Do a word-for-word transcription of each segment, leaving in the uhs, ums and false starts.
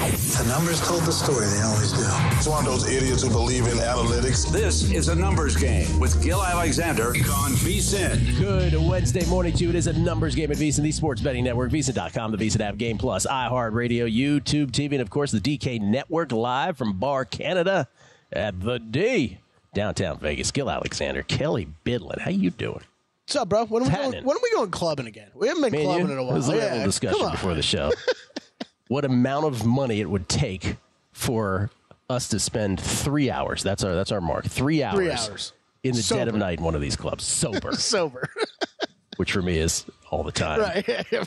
The numbers told the story. They always do. It's one of those idiots who believe in analytics. This is a numbers game with Gil Alexander on VSiN. Good Wednesday morning to you. It is a numbers game at VSiN, the sports betting network, VSiN dot com, the VSiN app, Game Plus, iHeartRadio, YouTube, T V, and of course the D K Network live from Bar Canada at the D, downtown Vegas. Gil Alexander, Kelly Bidlin, how you doing? What's up, bro? When are we going, when are we going clubbing again? We haven't been Me clubbing in a while. This was a yeah, little discussion before the show. What amount of money it would take for us to spend three hours? That's our that's our mark. Three hours. Three hours. In the Sober. dead of night in one of these clubs. Sober. Sober. Which for me is all the time. Right.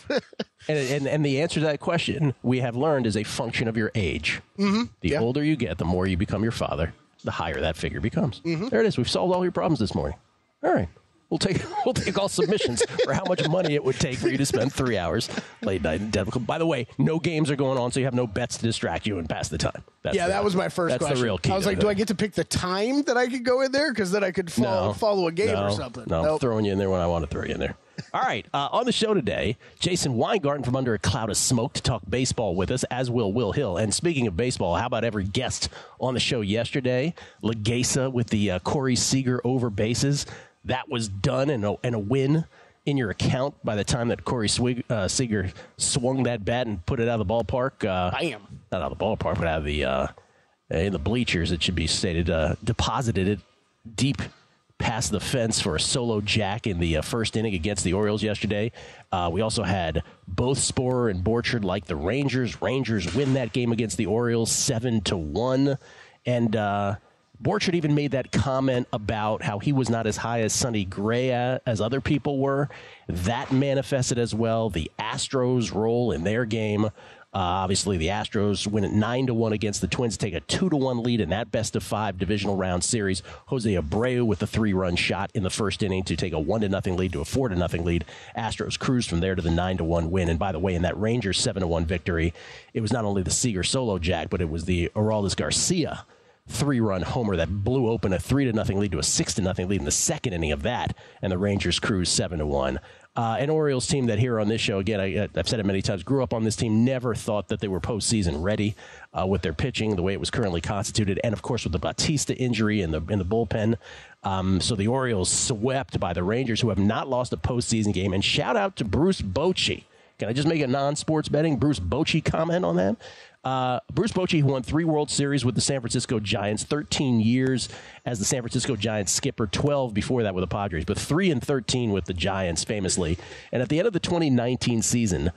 and, and and the answer to that question we have learned is a function of your age. Mm-hmm. The yeah. older you get, the more you become your father, the higher that figure becomes. Mm-hmm. There it is. We've solved all your problems this morning. All right. We'll take we'll take all submissions for how much money it would take for you to spend three hours late night in Dead. By the way, no games are going on, so you have no bets to distract you and pass the time. That's yeah, the, that was my first that's question. That's the real key. I was like, do I get to pick the time that I could go in there? Because then I could follow, no, follow a game no, or something. No, nope. I'm throwing you in there when I want to throw you in there. All right, uh, on the show today, Jason Weingarten from Under a Cloud of Smoke to talk baseball with us, as will Will Hill. And speaking of baseball, how about every guest on the show yesterday? Legasa with the uh, Corey Seager over bases. That was done and a, and a win in your account by the time that Corey Swig, uh, Seager swung that bat and put it out of the ballpark. Uh, Bam. Not out of the ballpark, but out of the uh, in the bleachers, it should be stated. Uh, deposited it deep past the fence for a solo jack in the uh, first inning against the Orioles yesterday. Uh, we also had both Sporer and Borchard like the Rangers. Rangers win that game against the Orioles seven to one. And uh, Borchard even made that comment about how he was not as high as Sonny Gray as other people were. That manifested as well. The Astros' role in their game. Uh, obviously, the Astros win at nine to one against the Twins, take a two to one lead in that best of five divisional round series. Jose Abreu with a three-run shot in the first inning to take a one to nothing lead to a four to nothing lead. Astros cruised from there to the nine to one win. And by the way, in that Rangers seven to one victory, it was not only the Seager solo jack, but it was the Aroldis Garcia three-run homer that blew open a three to nothing lead to a six to nothing lead in the second inning of that, and the Rangers cruised seven to one. Uh, an Orioles team that here on this show, again, I, I've said it many times, grew up on this team, never thought that they were postseason ready uh, with their pitching, the way it was currently constituted, and of course with the Bautista injury in the in the bullpen. Um, so the Orioles swept by the Rangers, who have not lost a postseason game. And shout out to Bruce Bochy. Can I just make a non-sports betting Bruce Bochy comment on that? Uh, Bruce Bochy, who won three World Series with the San Francisco Giants, thirteen years as the San Francisco Giants skipper, twelve before that with the Padres, but three and thirteen with the Giants famously. And at the end of the twenty nineteen season,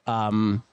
um,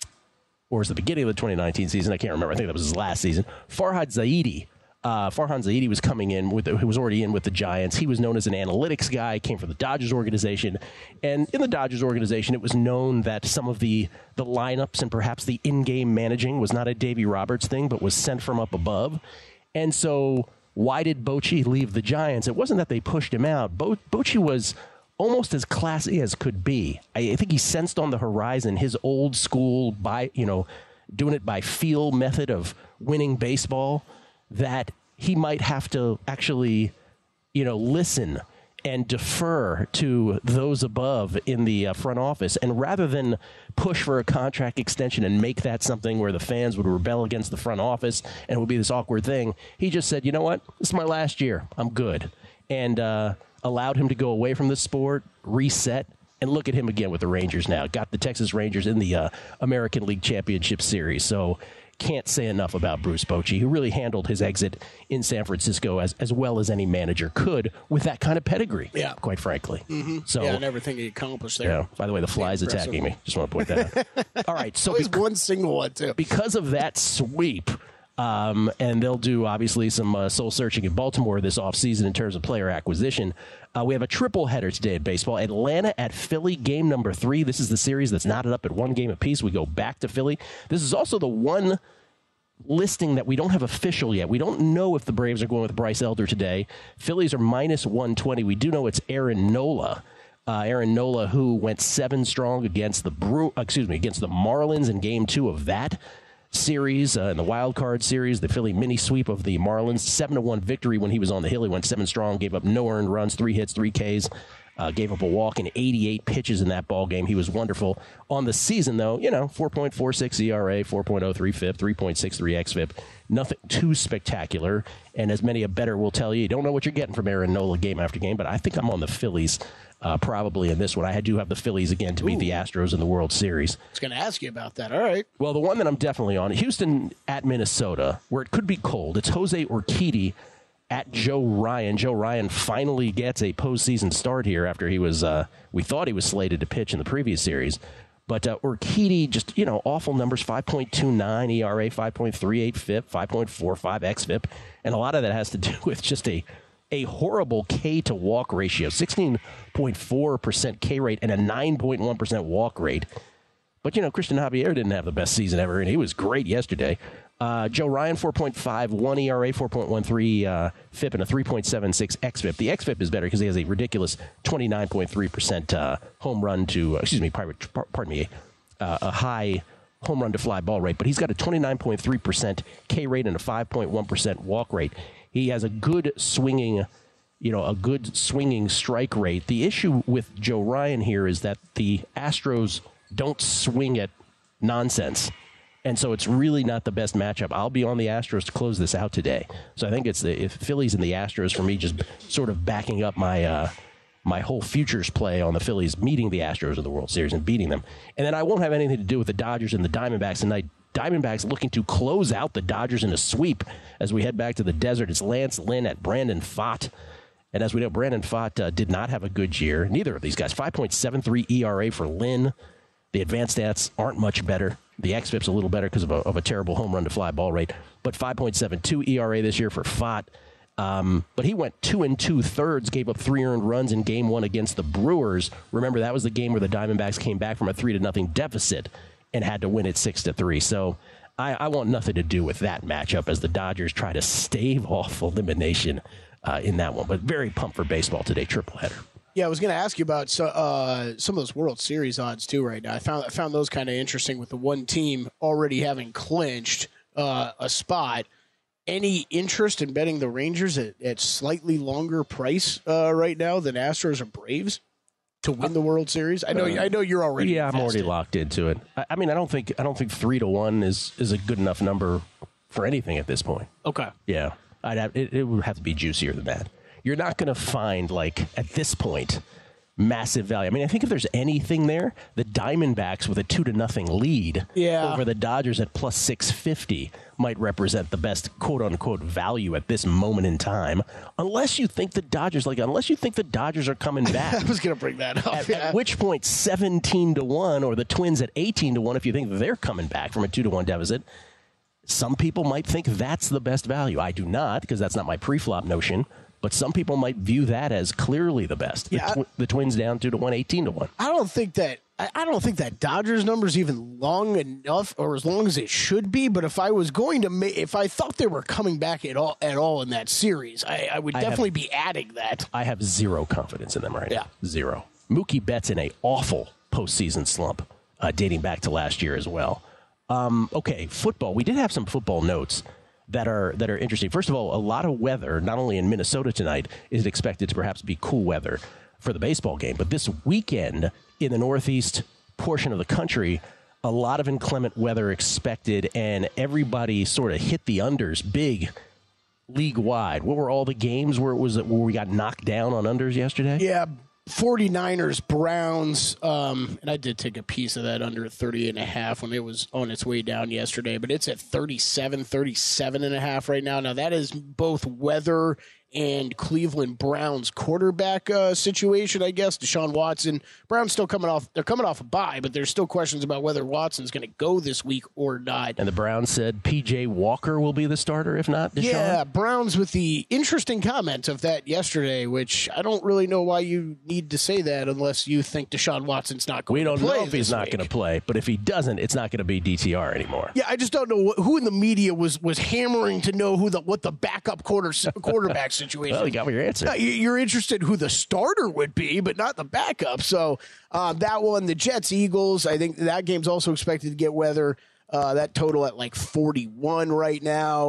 or was the beginning of the twenty nineteen season, I can't remember, I think that was his last season, Farhad Zaidi, Uh, Farhan Zaidi was coming in with, the, who was already in with the Giants. He was known as an analytics guy, came from the Dodgers organization. And in the Dodgers organization, it was known that some of the, the lineups and perhaps the in-game managing was not a Davey Roberts thing, but was sent from up above. And so why did Bochy leave the Giants? It wasn't that they pushed him out. Bo- Bochy was almost as classy as could be. I, I think he sensed on the horizon his old school, by you know, doing it by feel method of winning baseball, that he might have to actually, you know, listen and defer to those above in the uh, front office. And rather than push for a contract extension and make that something where the fans would rebel against the front office and it would be this awkward thing, he just said, you know what, this is my last year. I'm good. And uh, allowed him to go away from the sport, reset, and look at him again with the Rangers now. Got the Texas Rangers in the uh, American League Championship Series. So can't say enough about Bruce Bochy, who really handled his exit in San Francisco as, as well as any manager could with that kind of pedigree, yeah, quite frankly. Mm-hmm. So, yeah, and everything he accomplished there. Yeah, by the way, the fly's attacking me. Just want to point that out. All right. So Always bec- one single one, too. Because of that sweep, um, and they'll do, obviously, some uh, soul-searching in Baltimore this offseason in terms of player acquisition. Uh, we have a triple header today in baseball. Atlanta at Philly, game number three. This is the series that's knotted up at one game apiece. We go back to Philly. This is also the one listing that we don't have official yet. We don't know if the Braves are going with Bryce Elder today. Phillies are minus one twenty. We do know it's Aaron Nola. Uh, Aaron Nola, who went seven strong against the Brew, excuse me, against the Marlins in game two of that series, uh, in the wild card series, the Philly mini sweep of the Marlins, seven to one victory when he was on the hill. He went seven strong, gave up no earned runs, three hits, three Ks. Uh, gave up a walk in eighty-eight pitches in that ball game. He was wonderful. On the season, though, you know, four point four six E R A, four point oh three F I P, three point six three X F I P. Nothing too spectacular. And as many a bettor will tell you, you don't know what you're getting from Aaron Nola game after game, but I think I'm on the Phillies uh, probably in this one. I do have the Phillies again to beat Ooh. the Astros in the World Series. I was going to ask you about that. All right. Well, the one that I'm definitely on, Houston at Minnesota, where it could be cold. It's Jose Urquidy at Joe Ryan. Joe Ryan finally gets a postseason start here after he was, uh, we thought he was slated to pitch in the previous series. But uh, Urquidy, just, you know, awful numbers, five point two nine E R A, five point three eight F I P, five point four five X F I P. And a lot of that has to do with just a, a horrible K to walk ratio, sixteen point four percent K rate and a nine point one percent walk rate. But, you know, Christian Javier didn't have the best season ever, and he was great yesterday. Uh, Joe Ryan, four point five one E R A, four point one three uh, F I P, and a three point seven six X F I P. The X F I P is better because he has a ridiculous twenty-nine point three percent uh, home run to, uh, excuse me, pardon me, uh, a high home run to fly ball rate. But he's got a twenty-nine point three percent K rate and a five point one percent walk rate. He has a good swinging, you know, a good swinging strike rate. The issue with Joe Ryan here is that the Astros don't swing at nonsense. And so it's really not the best matchup. I'll be on the Astros to close this out today. So I think it's the if Phillies and the Astros for me, just sort of backing up my uh, my whole futures play on the Phillies meeting the Astros in the World Series and beating them. And then I won't have anything to do with the Dodgers and the Diamondbacks tonight. Diamondbacks looking to close out the Dodgers in a sweep as we head back to the desert. It's Lance Lynn at Brandon Pfaadt. And as we know, Brandon Pfaadt uh, did not have a good year. Neither of these guys. five point seven three E R A for Lynn. The advanced stats aren't much better. The X F I P's a little better because of a, of a terrible home run to fly ball rate. But five point seven two E R A this year for Pfaadt. Um, but he went two and two thirds, gave up three earned runs in game one against the Brewers. Remember, that was the game where the Diamondbacks came back from a three to nothing deficit and had to win it six to three. So I, I want nothing to do with that matchup as the Dodgers try to stave off elimination uh, in that one. But very pumped for baseball today, triple header. Yeah, I was going to ask you about so, uh, some of those World Series odds too right now. I found I found those kind of interesting with the one team already having clinched uh, a spot. Any interest in betting the Rangers at, at slightly longer price uh, right now than Astros or Braves to win the World Series? I know uh, I know you're already yeah, invested. I'm already locked into it. I, I mean, I don't think I don't think three to one is is a good enough number for anything at this point. Okay. Yeah, I'd have, it, it would have to be juicier than that. You're not going to find, like, at this point, massive value. I mean, I think if there's anything there, the Diamondbacks with a two to nothing lead yeah. over the Dodgers at plus six fifty might represent the best quote-unquote value at this moment in time, unless you think the Dodgers, like, unless you think the Dodgers are coming back. I was going to bring that up. At, yeah. at which point, seventeen to one, or the Twins at eighteen to one, if you think they're coming back from a two to one deficit, some people might think that's the best value. I do not, because that's not my pre-flop notion. But some people might view that as clearly the best. The, yeah, tw- the Twins down two to one, eighteen to one. I don't think that I, I don't think that Dodgers number is even long enough, or as long as it should be. But if I was going to, ma- if I thought they were coming back at all at all in that series, I, I would definitely I have, be adding that. I have zero confidence in them right yeah. now. Zero. Mookie Betts in a awful postseason slump, uh, dating back to last year as well. Um, okay, football. We did have some football notes that are that are interesting. First of all, a lot of weather, not only in Minnesota tonight, is expected to perhaps be cool weather for the baseball game, but this weekend in the northeast portion of the country, a lot of inclement weather expected, and everybody sort of hit the unders big league-wide. What were all the games where it was where we got knocked down on unders yesterday? Yeah, forty-niners, Browns, um, and I did take a piece of that under thirty and a half when it was on its way down yesterday, but it's at thirty-seven, thirty-seven and a half right now. Now, that is both weather and Cleveland Browns quarterback uh, situation, I guess. Deshaun Watson, Browns still coming off, they're coming off a bye, but there's still questions about whether Watson's going to go this week or not. And the Browns said P J Walker will be the starter, if not Deshaun? Yeah, Browns with the interesting comment of that yesterday, which I don't really know why you need to say that unless you think Deshaun Watson's not going to play. We don't know if he's not week. going to play, but if he doesn't, it's not going to be D T R anymore. Yeah, I just don't know who in the media was was hammering to know who the what the backup quarter quarterback situation. Well, you got your answer. Uh, you're interested who the starter would be, but not the backup. So uh, that one, the Jets Eagles, I think that game's also expected to get weather. Uh, that total at like forty-one right now.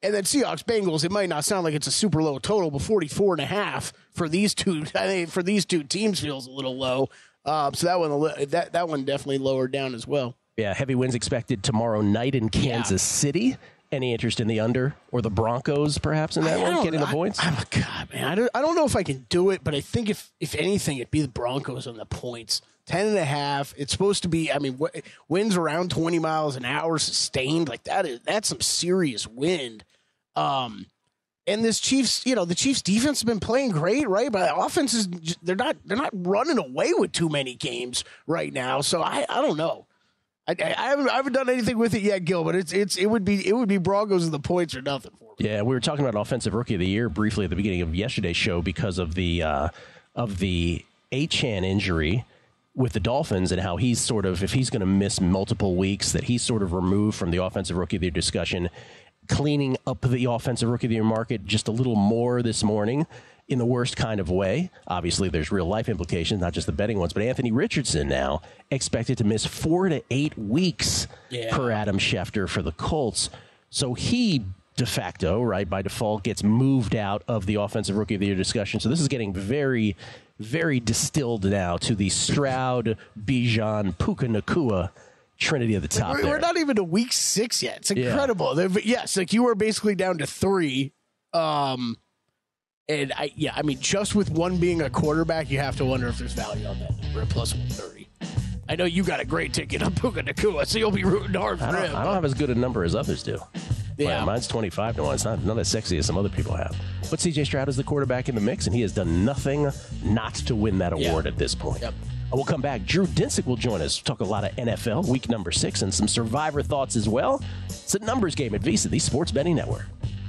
And then Seahawks Bengals, it might not sound like it's a super low total, but forty-four and a half for these two, I think for these two teams feels a little low. Uh, so that one, that, that one definitely lowered down as well. Yeah, heavy winds expected tomorrow night in Kansas yeah. City. Any interest in the under or the Broncos, perhaps, in that I, one, I getting the points? I, I'm a God, man. I don't, I don't know if I can do it, but I think if, if anything, it'd be the Broncos on the points. Ten and a half. It's supposed to be, I mean, w- winds around twenty miles an hour sustained. Like, that is, that's some serious wind. Um, and this Chiefs, you know, the Chiefs defense has been playing great, right? But the offense is, they're not, they're not running away with too many games right now. So I, I don't know. I, I, haven't, I haven't done anything with it yet, Gil, but it's it's it would be it would be Broncos and the points or nothing for me. Yeah, we were talking about Offensive Rookie of the Year briefly at the beginning of yesterday's show because of the uh, of the Achane injury with the Dolphins and how he's sort of, if he's going to miss multiple weeks, that he's sort of removed from the Offensive Rookie of the Year discussion, cleaning up the Offensive Rookie of the Year market just a little more this morning. In the worst kind of way. Obviously, there's real life implications, not just the betting ones. But Anthony Richardson now expected to miss four to eight weeks yeah. per Adam Schefter for the Colts. So he de facto, right, by default, gets moved out of the Offensive Rookie of the Year discussion. So this is getting very, very distilled now to the Stroud, Bijan, Puka Nacua trinity at the top. We're, there. we're not even to week six yet. It's incredible. Yeah. Yes, like you were basically down to three. Um, And, I yeah, I mean, just with one being a quarterback, you have to wonder if there's value on that number at plus one thirty. I know you got a great ticket on Puka Nacua, so you'll be rooting hard for I don't, him. I don't have as good a number as others do. Yeah. Mine, mine's twenty-five to one. It's not, not as sexy as some other people have. But C J Stroud is the quarterback in the mix, and he has done nothing not to win that award yeah. at this point. Yep. We'll come back. Drew Dinsick will join us. Talk a lot of N F L, week number six, and some Survivor thoughts as well. It's a numbers game at VSiN, the Sports Betting Network.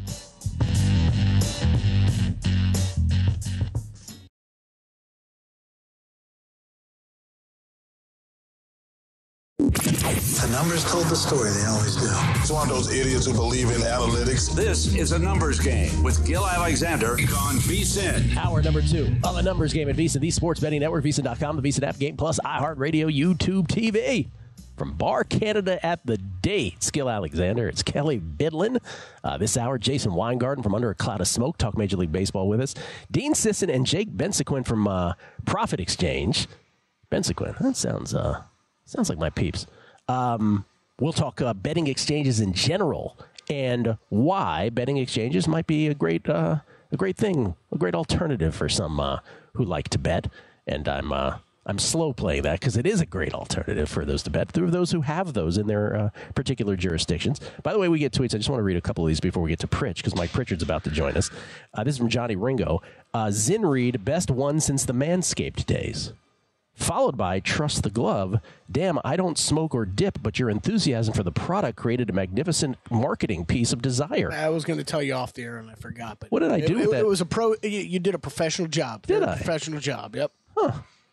The numbers told the story. They always do. It's one of those idiots who believe in analytics. This is a numbers game with Gil Alexander on VSiN. Hour number two on the numbers game at VSiN, the Sports Betting Network, VSiN dot com, the VSiN app, Game Plus, iHeartRadio, YouTube T V. From Bar Canada at the Date, it's Gil Alexander. It's Kelly Bidlin. Uh, this hour, Jason Weingarten from Under a Cloud of Smoke. Talk Major League Baseball with us. Dean Sisson and Jake Bensequin from uh, Profit Exchange. Bensequin, that sounds uh, sounds like my peeps. Um, we'll talk uh, betting exchanges in general and why betting exchanges might be a great uh, a great thing, a great alternative for some uh, who like to bet. And I'm uh, I'm slow playing that because it is a great alternative for those to bet, through those who have those in their uh, particular jurisdictions. By the way, we get tweets. I just want to read a couple of these before we get to Pritch, because Mike Pritchard's about to join us. Uh, this is from Johnny Ringo. Uh, Zin Reed, best one since the Manscaped days. Followed by Trust the Glove. Damn, I don't smoke or dip, but your enthusiasm for the product created a magnificent marketing piece of desire. I was going to tell you off the air and I forgot. But what did I do it, with it, that? It was a pro. You, you did a professional job. Did a I? Professional job. Yep. Huh.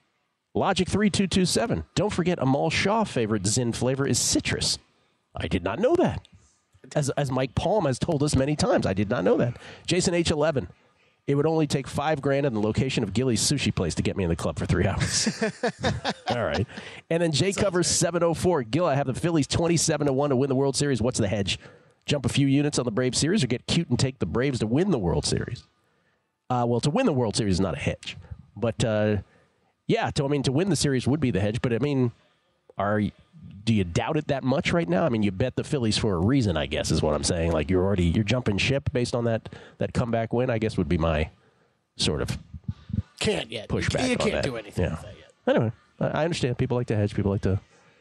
Logic three two two seven. Don't forget Amal Shaw's favorite Zin flavor is citrus. I did not know that. As as Mike Palm has told us many times, I did not know that. Jason H eleven. It would only take five grand in the location of Gilly's sushi place to get me in the club for three hours. All right. And then Jay covers seven oh four. Gil, I have the Phillies twenty-seven to one to win the World Series. What's the hedge? Jump a few units on the Braves series or get cute and take the Braves to win the World Series? Uh, well, to win the World Series is not a hedge. But, uh, yeah, to, I mean, to win the series would be the hedge. But, I mean, are do you doubt it that much right now? I mean, you bet the Phillies for a reason, I guess, is what I'm saying. Like, you're already you're jumping ship based on that that comeback win, I guess, would be my sort of can't yet pushback. You can't on that. do anything yeah. with that yet. Anyway, I understand. People like to hedge. People like to.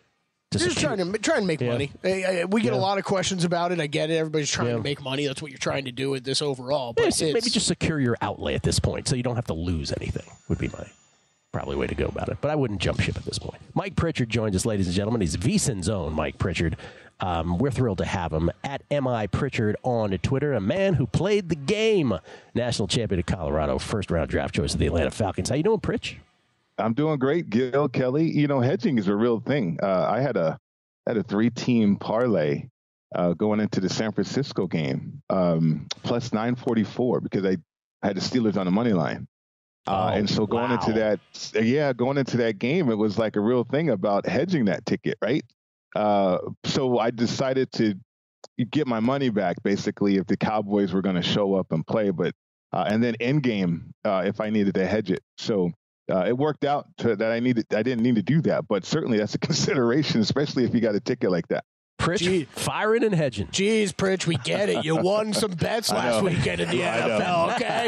to Just trying to try and make yeah. money. Hey, we get yeah. a lot of questions about it. I get it. Everybody's trying yeah. to make money. That's what you're trying to do with this overall. But yeah, it's, maybe just secure your outlay at this point, so you don't have to lose anything. Would be my probably way to go about it. But I wouldn't jump ship at this point. Mike Pritchard joins us, ladies and gentlemen. He's VSiN's own Mike Pritchard. Um, we're thrilled to have him at M I Pritchard on Twitter, a man who played the game. National champion of Colorado, first round draft choice of the Atlanta Falcons. How you doing, Pritch? I'm doing great, Gil, Kelly. You know, hedging is a real thing. Uh, I had a had a three team parlay uh, going into the San Francisco game, um, plus nine forty-four because I had the Steelers on the money line. Uh, oh, and so going wow. into that, yeah, going into that game, it was like a real thing about hedging that ticket, right? Uh, so I decided to get my money back basically if the Cowboys were going to show up and play, but uh, and then end game uh, if I needed to hedge it. So uh, it worked out to, that I needed I didn't need to do that, but certainly that's a consideration, especially if you got a ticket like that. Pritch, Gee. firing and hedging. Jeez, Pritch, we get it. You won some bets last weekend in the N F L. Okay,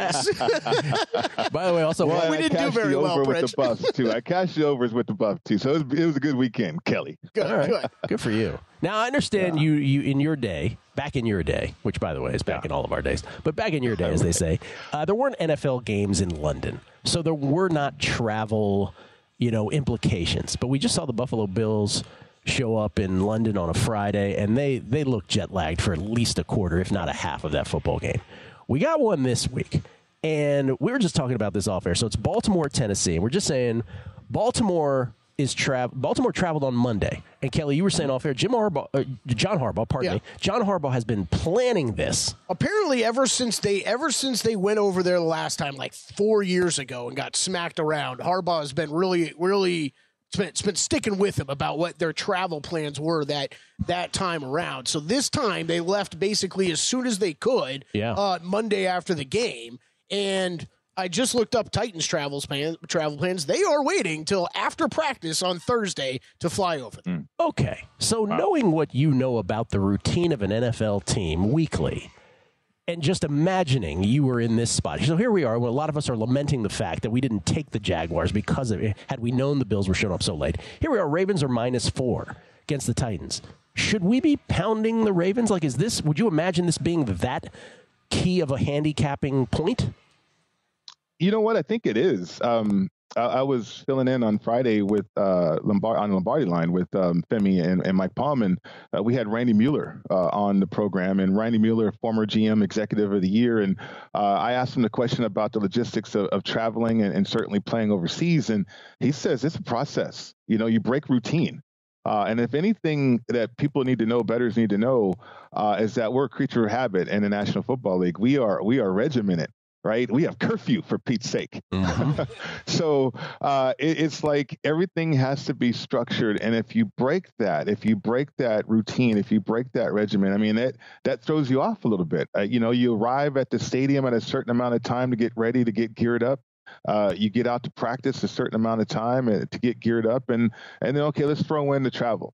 jeez. By the way, also, well, we I didn't do very well, over Pritch. with the Buffs too. I cashed the overs with the Buffs too, so it was, it was a good weekend, Kelly. Good, All right. good. Good for you. Now I understand yeah. you, you in your day, back in your day, which by the way is back yeah. in all of our days, but back in your day, as they say, uh, there weren't N F L games in London, so there were not travel, you know, implications. But we just saw the Buffalo Bills show up in London on a Friday, and they, they look jet-lagged for at least a quarter, if not a half of that football game. We got one this week, and we were just talking about this off air. So it's Baltimore, Tennessee, and we're just saying Baltimore is tra- Baltimore traveled on Monday. And, Kelly, you were saying off air, Jim Harbaugh, uh, John Harbaugh, pardon yeah. me, John Harbaugh has been planning this. Apparently, ever since they ever since they went over there the last time, like four years ago, and got smacked around, Harbaugh has been really, really – It's been, it's been sticking with them about what their travel plans were that that time around. So this time they left basically as soon as they could yeah. uh, Monday after the game. And I just looked up Titans travel plans. Travel plans. They are waiting till after practice on Thursday to fly over. Mm. Okay. So wow. knowing what you know about the routine of an N F L team weekly, and just imagining you were in this spot. So here we are. Well, a lot of us are lamenting the fact that we didn't take the Jaguars because of it. Had we known the Bills were showing up so late. Here we are. Ravens are minus four against the Titans. Should we be pounding the Ravens? Like, is this, would you imagine this being that key of a handicapping point? You know what? I think it is. Um, I, I was filling in on Friday with uh, Lombard on the Lombardi line with um, Femi and, and Mike Palm, and uh, we had Randy Mueller uh, on the program. And Randy Mueller, former G M, Executive of the Year, and uh, I asked him the question about the logistics of, of traveling and, and certainly playing overseas, and he says it's a process. You know, you break routine. Uh, and if anything that people need to know, bettors need to know, uh, is that we're a creature of habit in the National Football League. We are we are regimented, right? We have curfew, for Pete's sake. Mm-hmm. so uh, it, it's like everything has to be structured. And if you break that, if you break that routine, if you break that regimen, I mean, that, that throws you off a little bit. Uh, you know, you arrive at the stadium at a certain amount of time to get ready, to get geared up. Uh, you get out to practice a certain amount of time to get geared up, and and then, okay, let's throw in the travel.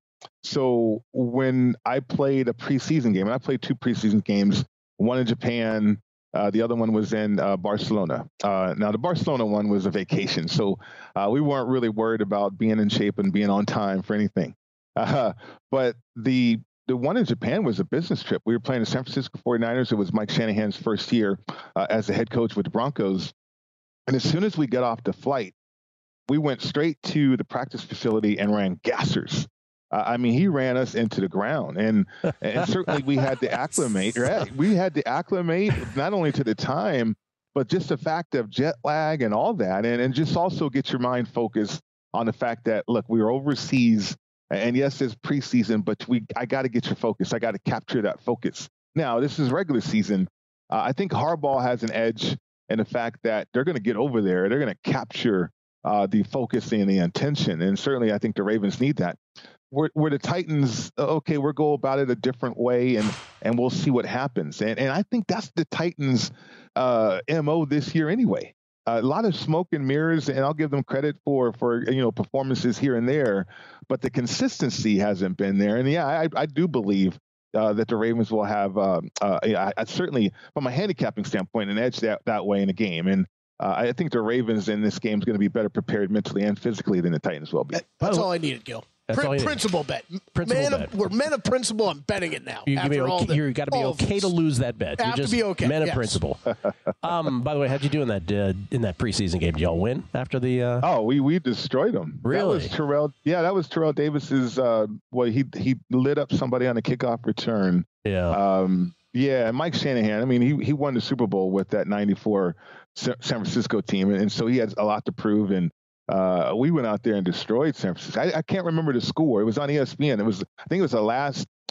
So when I played a preseason game, and I played two preseason games, one in Japan, uh, the other one was in uh, Barcelona. Uh, now, the Barcelona one was a vacation, so uh, we weren't really worried about being in shape and being on time for anything. Uh, but the The one in Japan was a business trip. We were playing the San Francisco forty-niners. It was Mike Shanahan's first year uh, as the head coach with the Broncos. And as soon as we got off the flight, we went straight to the practice facility and ran gassers. Uh, I mean, he ran us into the ground. And, and certainly we had to acclimate, right? We had to acclimate not only to the time, but just the fact of jet lag and all that. And, and just also get your mind focused on the fact that, look, we were overseas. And yes, it's preseason, but we I got to get your focus. I got to capture that focus. Now, this is regular season. Uh, I think Harbaugh has an edge in the fact that they're going to get over there. They're going to capture uh, the focus and the intention. And certainly I think the Ravens need that. Where, where the Titans, okay, we'll go about it a different way, and and we'll see what happens. And and I think that's the Titans' uh, M O this year anyway. Uh, a lot of smoke and mirrors, and I'll give them credit for, for you know, performances here and there, but the consistency hasn't been there. And, yeah, I, I do believe Uh, that the Ravens will have, um, uh, I, I certainly, from a handicapping standpoint, an edge that, that way in a game. And uh, I think the Ravens in this game is going to be better prepared mentally and physically than the Titans will be. That's all I needed, Gil. That's all you principal bet. Principal man bet. Of, we're men of principle. I'm betting it now. You after okay, all the, you've got to be okay to lose that bet. Have You're just to be okay. Men yes. of principle. um, by the way, how'd you do in that uh, in that preseason game? Did y'all win after the? Uh... Oh, we we destroyed them. Really? That was Terrell. Yeah, that was Terrell Davis's. Uh, well, he he lit up somebody on a kickoff return. Yeah. Um, yeah, and Mike Shanahan. I mean, he he won the Super Bowl with that ninety-four San Francisco team, and so he had a lot to prove. And uh, we went out there and destroyed San Francisco. I, I can't remember the score. It was on E S P N. It was I think it was the last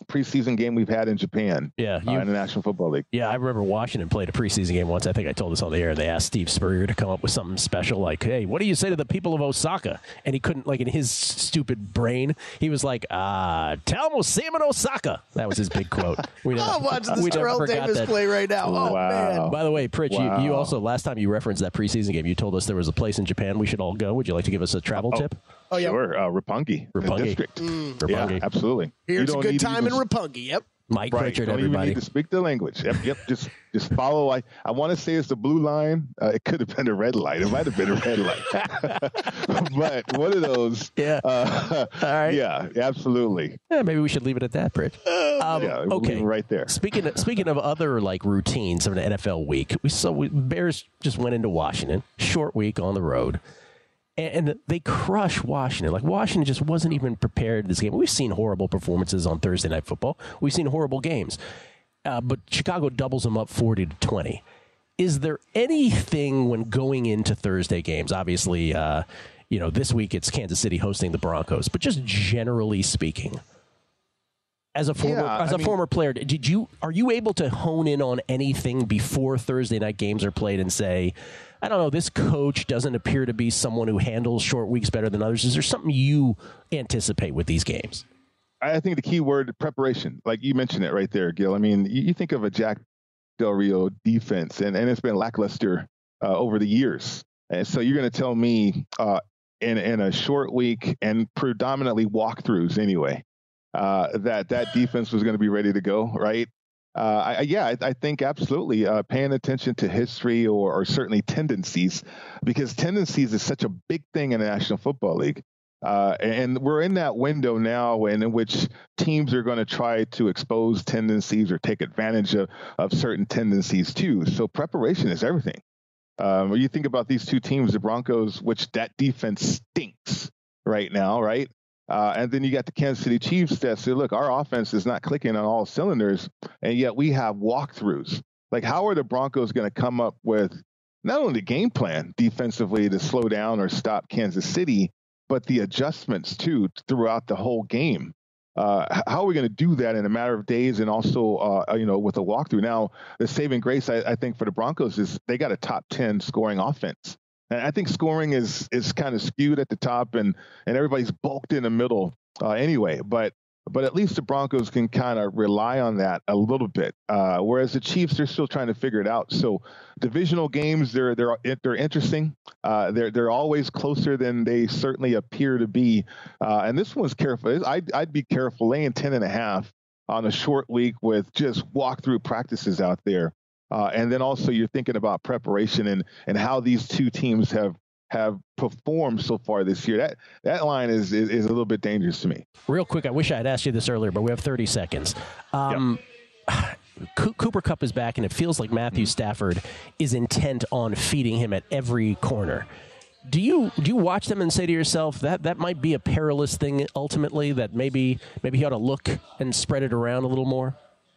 preseason game we've had in Japan. Yeah, uh, you, in the National Football League. Yeah, I remember Washington played a preseason game once. I think I told this on the air. They asked Steve Spurrier to come up with something special, like, "Hey, what do you say to the people of Osaka?" And he couldn't, like, in his stupid brain, he was like, "Ah, uh, tell them we'll see him in Osaka." That was his big quote. We never, I'm watching we this Terrell Davis that. play right now. Oh, wow. man. By the way, Pritch, wow. you, you also, last time you referenced that preseason game, you told us there was a place in Japan we should all go. Would you like to give us a travel oh, tip? Oh, yeah. Sure. Uh, Roppongi. Roppongi. District. Mm. Roppongi. Yeah, absolutely. Here's a good time even, in Roppongi. Yep. Mike right. Pritchard, don't everybody. Even need to speak the language. Yep, yep. Just, just follow. I, I want to say it's the blue line. Uh, it could have been a red light. It might have been a red light. But one of those. Yeah. Uh, All right. Yeah, absolutely. Yeah, maybe we should leave it at that, Pritch. Um, yeah. Okay. Right there. Speaking of, speaking of other like routines of an N F L week, we saw we, Bears just went into Washington, short week on the road. And they crush Washington. Like, Washington just wasn't even prepared this game. We've seen horrible performances on Thursday Night Football. We've seen horrible games. Uh, but Chicago doubles them up forty to twenty. Is there anything when going into Thursday games? Obviously, uh, you know, this week it's Kansas City hosting the Broncos. But just generally speaking, as a former Yeah, as I a mean, former player, did you are you able to hone in on anything before Thursday night games are played and say, I don't know, this coach doesn't appear to be someone who handles short weeks better than others? Is there something you anticipate with these games? I think the key word, preparation. Like you mentioned it right there, Gil. I mean, you, you think of a Jack Del Rio defense, and, and it's been lackluster uh, over the years. And so you're going to tell me uh, in, in a short week and predominantly walkthroughs anyway, uh, that that defense was going to be ready to go, right? Uh, I, yeah, I, I think absolutely uh, paying attention to history or, or certainly tendencies, because tendencies is such a big thing in the National Football League. Uh, and we're in that window now in, in which teams are going to try to expose tendencies or take advantage of, of certain tendencies too. So preparation is everything. Um, when you think about these two teams, the Broncos, which that defense stinks right now, right? Uh, and then you got the Kansas City Chiefs that say, look, our offense is not clicking on all cylinders, and yet we have walkthroughs. Like, how are the Broncos going to come up with not only the game plan defensively to slow down or stop Kansas City, but the adjustments, too, throughout the whole game? Uh, how are we going to do that in a matter of days and also, uh, you know, with a walkthrough? Now, the saving grace, I, I think, for the Broncos is they got a top ten scoring offense. And I think scoring is is kind of skewed at the top, and, and everybody's bulked in the middle uh, anyway. But but at least the Broncos can kind of rely on that a little bit, uh, whereas the Chiefs, they're still trying to figure it out. So divisional games, they're they're they're interesting. Uh, they're they're always closer than they certainly appear to be. Uh, and this one's careful. I'd I'd be careful laying ten and a half on a short week with just walkthrough practices out there. Uh, and then also you're thinking about preparation and, and how these two teams have have performed so far this year. That that line is, is is a little bit dangerous to me. Real quick, I wish I had asked you this earlier, but we have thirty seconds. Um, yep. Cooper Kupp is back, and it feels like Matthew Stafford is intent on feeding him at every corner. Do you do you watch them and say to yourself that that might be a perilous thing ultimately? That maybe maybe he ought to look and spread it around a little more.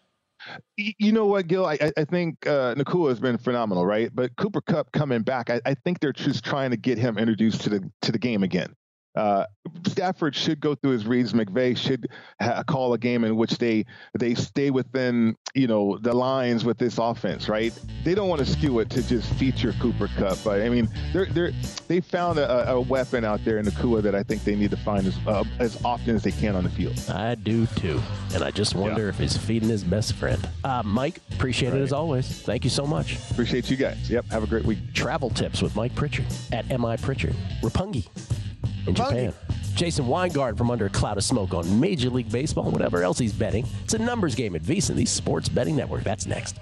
You know what, Gil? I, I think uh, Nakua has been phenomenal, right? But Cooper Kupp coming back, I, I think they're just trying to get him introduced to the to the game again. Uh, Stafford should go through his reads. McVay should ha- call a game in which they they stay within, you know, the lines with this offense, right? They don't want to skew it to just feature Cooper Kupp. But I mean, they're they they found a, a weapon out there in Nakua that I think they need to find as uh, as often as they can on the field. I do too, and I just wonder yeah. if he's feeding his best friend. Uh, Mike, appreciate right. it as always. Thank you so much. Appreciate you guys. Yep, have a great week. Travel tips with Mike Pritchard at M I Pritchard. Roppongi. In Japan. Jason Weingart from Under a Cloud of Smoke on Major League Baseball, whatever else he's betting. It's a numbers game at VSiN, the Sports Betting Network. That's next.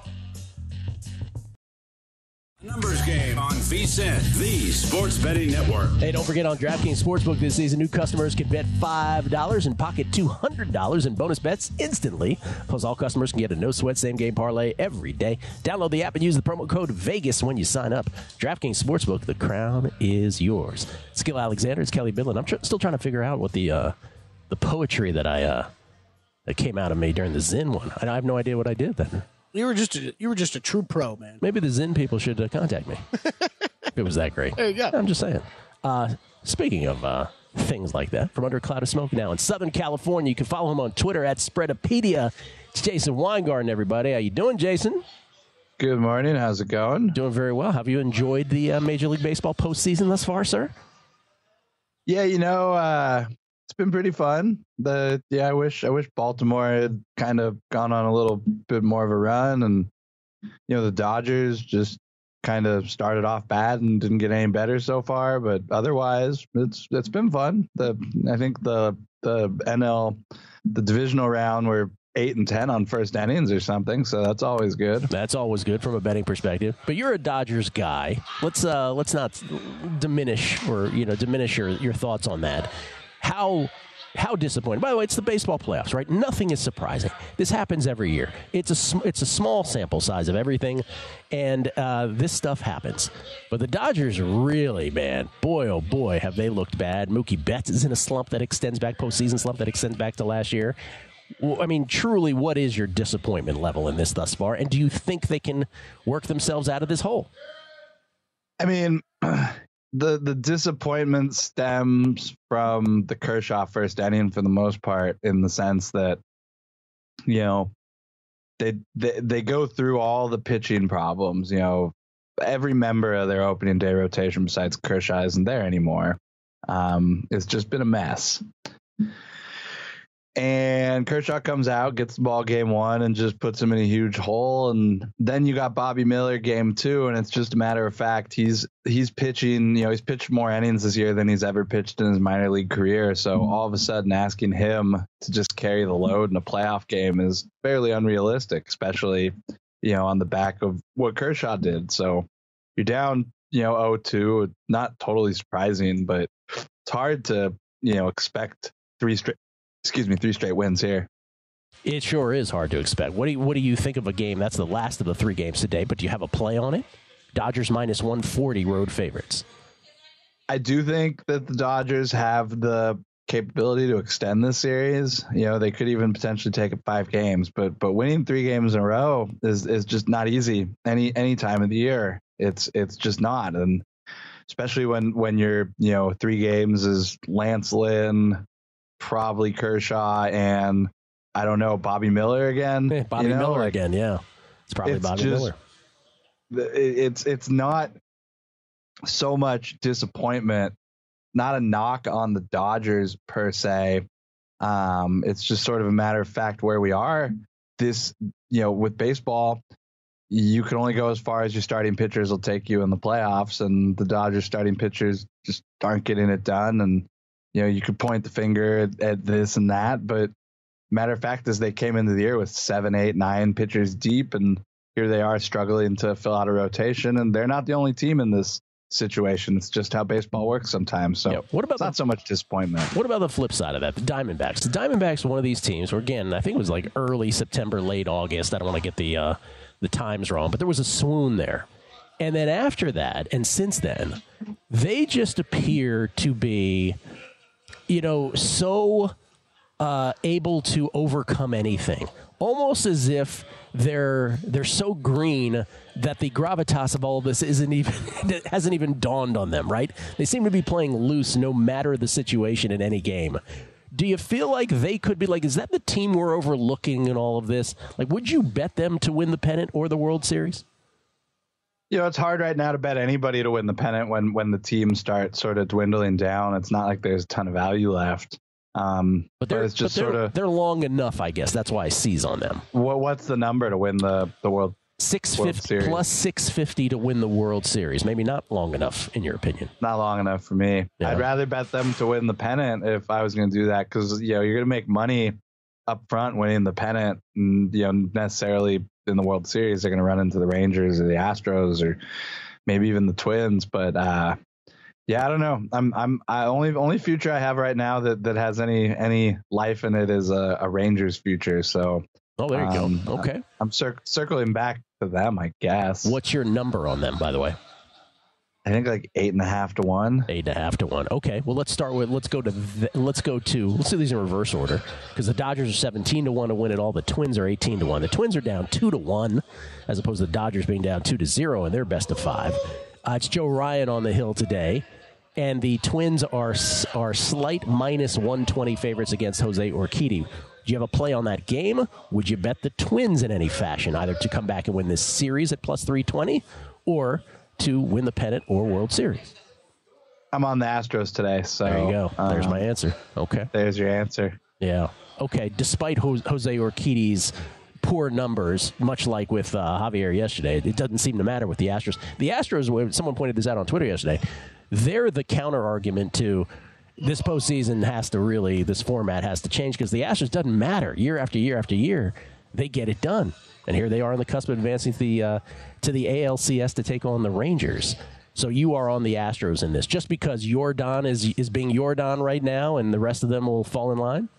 Numbers game on VSiN, the Sports Betting Network. Hey, don't forget on DraftKings Sportsbook this season, new customers can bet five dollars and pocket two hundred dollars in bonus bets instantly. Plus, all customers can get a no-sweat same-game parlay every day. Download the app and use the promo code VEGAS when you sign up. DraftKings Sportsbook, the crown is yours. It's Gil Alexander, it's Kelly Bidlin. I'm tr- still trying to figure out what the uh, the poetry that I uh, that came out of me during the Zen one. I have no idea what I did then. You were just a, you were just a true pro, man. Maybe the Zen people should uh, contact me. If it was that great. There you go. I'm just saying. Uh, speaking of uh, things like that. From under a cloud of smoke now in Southern California, you can follow him on Twitter at Spreadopedia. It's Jason Weingarten, everybody. How you doing, Jason? Good morning. How's it going? Doing very well. Have you enjoyed the uh, Major League Baseball postseason thus far, sir? Yeah, you know, uh, it's been pretty fun. The yeah, I wish I wish Baltimore had kind of gone on a little bit more of a run, and you know, the Dodgers just kind of started off bad and didn't get any better so far. But otherwise, it's it's been fun. The I think the the N L the divisional round were eight and ten on first innings or something, so that's always good. That's always good from a betting perspective. But you're a Dodgers guy. Let's uh, let's not diminish or you know diminish your, your thoughts on that. How how disappointing. By the way, it's the baseball playoffs, right? Nothing is surprising. This happens every year. It's a it's a small sample size of everything, and uh, this stuff happens. But the Dodgers really, man, boy oh boy, have they looked bad. Mookie Betts is in a slump that extends back postseason slump that extends back to last year. Well, I mean, truly, what is your disappointment level in this thus far? And do you think they can work themselves out of this hole? I mean, the the disappointment stems from the Kershaw first inning for the most part, in the sense that, you know, they they, they go through all the pitching problems. You know, every member of their opening day rotation besides Kershaw isn't there anymore. Um, it's just been a mess. And Kershaw comes out, gets the ball game one, and just puts him in a huge hole. And then you got Bobby Miller game two, and it's just a matter of fact he's he's pitching. You know, he's pitched more innings this year than he's ever pitched in his minor league career. So all of a sudden, asking him to just carry the load in a playoff game is fairly unrealistic, especially you know on the back of what Kershaw did. So you're down, you know, oh two. Not totally surprising, but it's hard to you know expect three straight. Excuse me, three straight wins here. It sure is hard to expect. What do you, what do you think of a game? That's the last of the three games today, but do you have a play on it? Dodgers minus one forty road favorites. I do think that the Dodgers have the capability to extend this series. You know, they could even potentially take it five games, but but winning three games in a row is is just not easy any any time of the year. It's it's just not, and especially when when you're you know three games is Lance Lynn, probably Kershaw, and I don't know, Bobby Miller again. Yeah, Bobby you know, Miller like, again, yeah. It's probably it's Bobby just, Miller. It's it's not so much disappointment, not a knock on the Dodgers per se. Um, it's just sort of a matter of fact where we are. This, you know, with baseball, you can only go as far as your starting pitchers will take you in the playoffs, and the Dodgers starting pitchers just aren't getting it done. And you know, you could point the finger at, at this and that, but matter of fact is they came into the year with seven, eight, nine pitchers deep, and here they are struggling to fill out a rotation, and they're not the only team in this situation. It's just how baseball works sometimes. So yeah. What about it's the, not so much disappointment. What about the flip side of that, the Diamondbacks? The Diamondbacks are one of these teams where, again, I think it was like early September, late August. I don't want to get the uh, the times wrong, but there was a swoon there. And then after that, and since then, they just appear to be, you know, so uh, able to overcome anything, almost as if they're they're so green that the gravitas of all of this isn't even hasn't even dawned on them. Right? They seem to be playing loose, no matter the situation in any game. Do you feel like they could be like? Is that the team we're overlooking in all of this? Like, would you bet them to win the pennant or the World Series? You know, it's hard right now to bet anybody to win the pennant when when the teams start sort of dwindling down. It's not like there's a ton of value left. Um, but, they're, but it's just but they're, sort of they're long enough, I guess. That's why I seize on them. What what's the number to win the the World six fifty World plus six fifty to win the World Series? Maybe not long enough, in your opinion. Not long enough for me. Yeah. I'd rather bet them to win the pennant if I was going to do that, because you know you're going to make money up front winning the pennant, and you know necessarily in the World Series they're going to run into the Rangers or the Astros or maybe even the Twins. But uh, yeah, I don't know. I'm I'm I only only future I have right now that, that has any any life in it is a, a Rangers future. So oh, there you um, go. Okay, I'm cir- circling back to them, I guess. What's your number on them, by the way? I think like eight and a half to one. Eight and a half to one. Okay. Well, let's start with let's go to the, let's go to let's do these in reverse order, because the Dodgers are seventeen to one to win it all. The Twins are eighteen to one. The Twins are down two to one, as opposed to the Dodgers being down two to zero in their best of five. Uh, it's Joe Ryan on the hill today, and the Twins are are slight minus one twenty favorites against Jose Urquidy. Do you have a play on that game? Would you bet the Twins in any fashion, either to come back and win this series at plus three twenty or to win the pennant or World Series? I'm on the Astros today, so there you go. There's um, my answer. Okay. There's your answer. Yeah. Okay. Despite Jose Urquidy's poor numbers, much like with uh, Javier yesterday, it doesn't seem to matter with the Astros. The Astros, someone pointed this out on Twitter yesterday, they're the counter argument to this postseason has to really, this format has to change because the Astros doesn't matter. Year after year after year, they get it done. And here they are on the cusp of advancing to the, uh, to the A L C S to take on the Rangers. So you are on the Astros in this. Just because Yordan is is being Yordan right now and the rest of them will fall in line?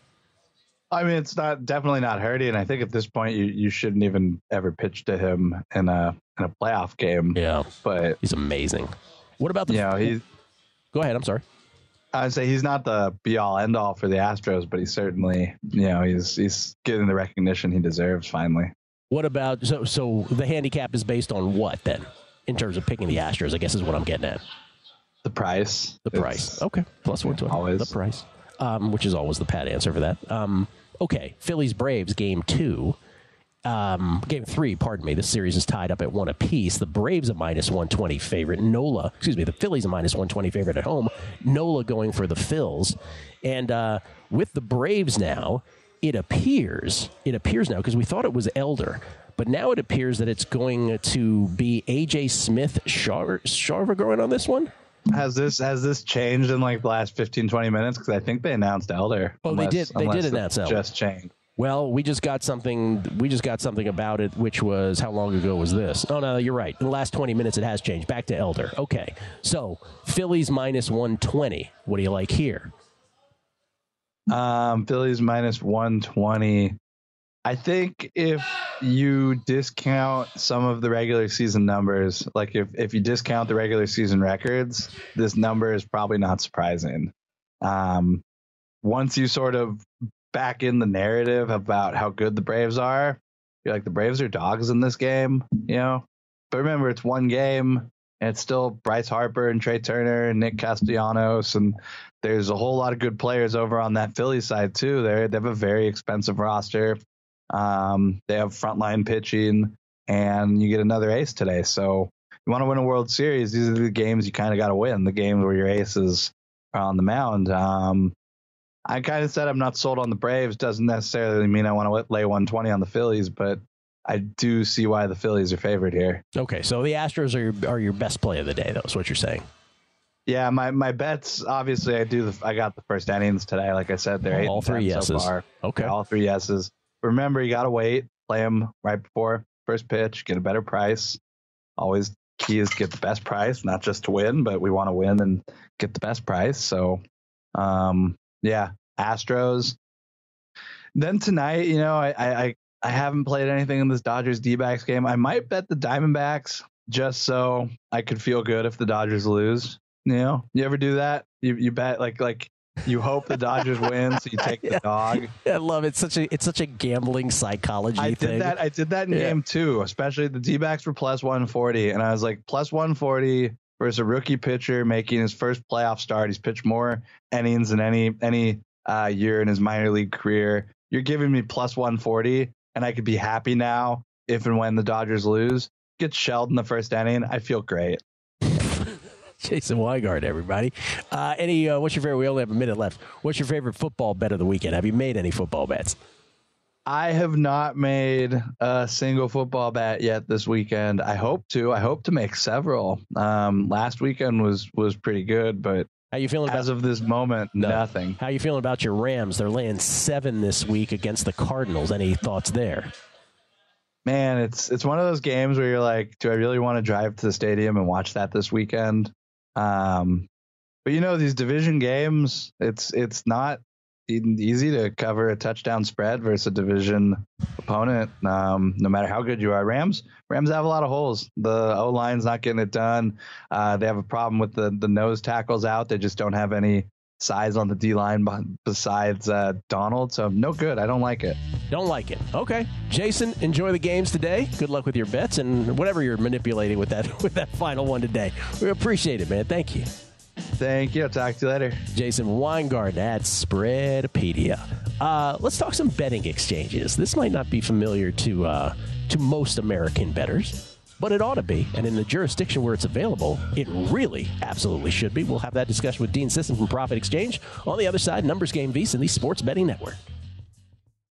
I mean, it's not definitely not hurting. I think at this point you, you shouldn't even ever pitch to him in a in a playoff game. Yeah, but he's amazing. What about the? You know, he's. Go ahead. I'm sorry. I'd say he's not the be all end all for the Astros, but he's certainly, you know, he's he's getting the recognition he deserves finally. What about so so the handicap is based on what then in terms of picking the Astros? I guess is what I'm getting at. The price. The price. It's okay. Plus one twenty. Always the price. Um, which is always the pat answer for that. Um, okay. Phillies Braves game two. Um, game three, pardon me. This series is tied up at one apiece. The Braves a minus one twenty favorite. Nola, excuse me, the Phillies a minus one twenty favorite at home. Nola going for the Phils. And uh, with the Braves now, it appears, it appears now, because we thought it was Elder, but now it appears that it's going to be A J Smith Sharver going on this one. Has this has this changed in like the last fifteen, twenty minutes? Because I think they announced Elder. Oh, unless, they did. They did announce Elder. Just changed. Well, we just got something. We just got something about it, which was how long ago was this? Oh no, you're right. In the last twenty minutes, it has changed back to Elder. Okay, so Phillies minus one twenty. What do you like here? Um, Phillies minus one twenty. I think if you discount some of the regular season numbers, like if, if you discount the regular season records, this number is probably not surprising. Um, once you sort of back in the narrative about how good the Braves are, you're like, the Braves are dogs in this game, you know? But remember, it's one game, and it's still Bryce Harper and Trey Turner and Nick Castellanos, and there's a whole lot of good players over on that Philly side, too. They they have a very expensive roster. Um, they have frontline pitching, and you get another ace today. So you want to win a World Series, these are the games you kind of got to win, the games where your aces are on the mound. Um, I kind of said I'm not sold on the Braves. Doesn't necessarily mean I want to lay one twenty on the Phillies, but I do see why the Phillies are favored here. Okay, so the Astros are your, are your best play of the day, though, is what you're saying. Yeah, my, my bets, obviously, I do. The, I got the first innings today. Like I said, they're oh, eight all and three ten yeses. So far. Okay, all three yeses. Remember, you got to wait. Play them right before first pitch. Get a better price. Always key is get the best price, not just to win, but we want to win and get the best price. So, um, yeah, Astros. Then tonight, you know, I I I haven't played anything in this Dodgers D-backs game. I might bet the Diamondbacks just so I could feel good if the Dodgers lose. You know, you ever do that? You you bet like like. You hope the Dodgers win, so you take the yeah. dog. I love it. It's such a it's such a gambling psychology I thing. did that. I did that in yeah. game two, especially the D-backs were plus one forty, and I was like, plus one forty versus a rookie pitcher making his first playoff start. He's pitched more innings than any any uh, year in his minor league career. You're giving me plus one forty, and I could be happy now if and when the Dodgers lose. Get shelled in the first inning. I feel great. Jason Weingart, everybody. Uh, any? Uh, what's your favorite? We only have a minute left. What's your favorite football bet of the weekend? Have you made any football bets? I have not made a single football bet yet this weekend. I hope to. I hope to make several. Um, last weekend was was pretty good, but how you feeling as about, of this moment? no. Nothing. How you feeling about your Rams? They're laying seven this week against the Cardinals. Any thoughts there? Man, it's it's one of those games where you're like, do I really want to drive to the stadium and watch that this weekend? Um, but you know, these division games, it's it's not easy to cover a touchdown spread versus a division opponent. Um, no matter how good you are, Rams Rams have a lot of holes. The O line's not getting it done. Uh, they have a problem with the the nose tackles out. They just don't have any size on the D line besides uh, Donald. So no good. I don't like it. Don't like it. Okay, Jason, enjoy the games today. Good luck with your bets and whatever you're manipulating with that with that final one today. We appreciate it, man. Thank you. Thank you. I'll talk to you later. Jason Weingarten at Spreadopedia. Uh, let's talk some betting exchanges. This might not be familiar to uh, to most American bettors, but it ought to be. And in the jurisdiction where it's available, it really absolutely should be. We'll have that discussion with Dean Sisson from Profit Exchange. On the other side, Numbers Game VEASAN, the Sports Betting Network.